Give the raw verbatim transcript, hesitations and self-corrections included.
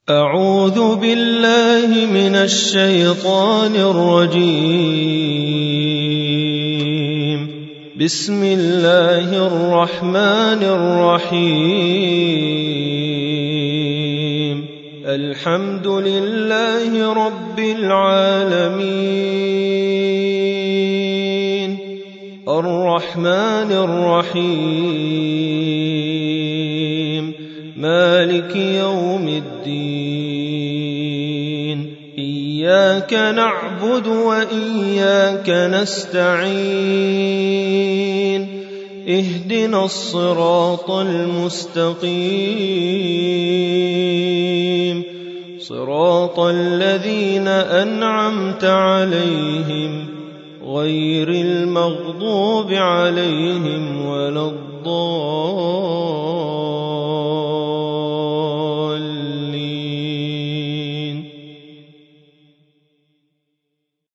أعوذ بالله من الشيطان الرجيم. بسم الله الرحمن الرحيم. الحمد لله رب العالمين الرحمن الرحيم مالك يوم الدين. إياك نعبد وإياك نستعين. اهدنا الصراط المستقيم صراط الذين أنعمت عليهم غير المغضوب عليهم ولا الضالين.